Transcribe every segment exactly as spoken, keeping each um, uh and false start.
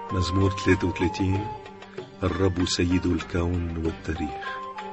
مزمور ثلاثة وثلاثين. الرب سيد الكون والتاريخ.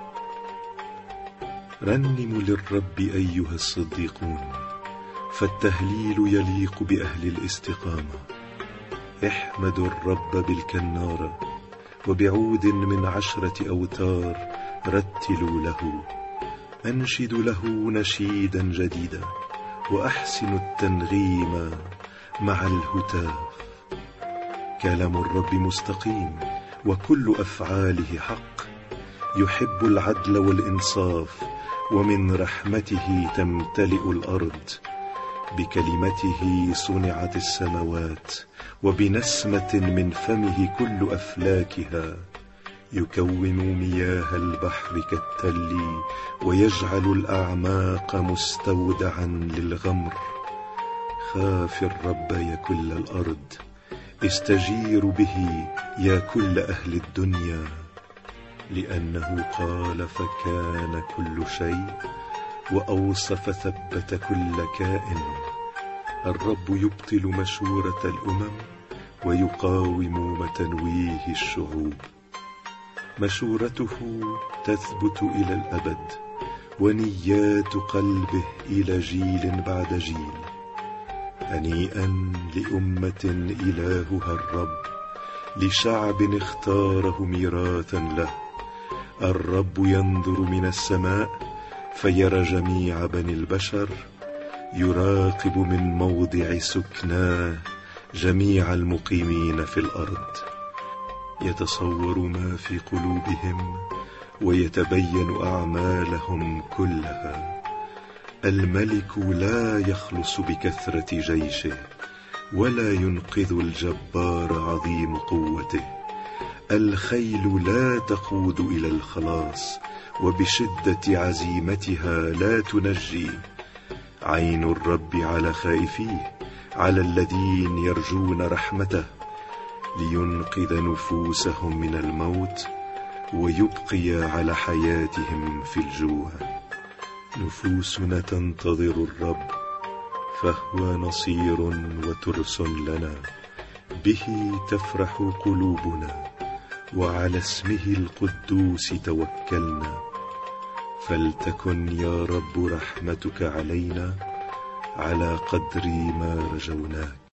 رنموا للرب أيها الصديقون، فالتهليل يليق بأهل الاستقامة. احمدوا الرب بالكنارة، وبعود من عشرة أوتار رتلوا له. أنشدوا له نشيدا جديدا، وأحسنوا التنغيم مع الهتاف. كلام الرب مستقيم، وكل أفعاله حق. يحب العدل والإنصاف، ومن رحمته تمتلئ الأرض. بكلمته صنعت السماوات، وبنسمة من فمه كل أفلاكها. يكون مياه البحر كالتل، ويجعل الأعماق مستودعا للغمر. خاف الرب يا كل الأرض، استجيروا به يا كل أهل الدنيا. لأنه قال فكان كل شيء، وأوصف ثبت كل كائن. الرب يبطل مشورة الأمم، ويقاوم متنويه الشعوب. مشورته تثبت إلى الأبد، ونيات قلبه إلى جيل بعد جيل. هنيئا لأمة إلهها الرب، لشعب اختاره ميراثا له. الرب ينظر من السماء، فيرى جميع بني البشر. يراقب من موضع سكناه جميع المقيمين في الأرض. يتصور ما في قلوبهم، ويتبين أعمالهم كلها. الملك لا يخلص بكثرة جيشه، ولا ينقذ الجبار عظيم قوته. الخيل لا تقود إلى الخلاص، وبشدة عزيمتها لا تنجي. عين الرب على خائفيه، على الذين يرجون رحمته، لينقذ نفوسهم من الموت، ويبقي على حياتهم في الجوع. نفوسنا تنتظر الرب، فهو نصير وترس لنا. به تفرح قلوبنا، وعلى اسمه القدوس توكلنا. فلتكن يا رب رحمتك علينا، على قدر ما رجوناك.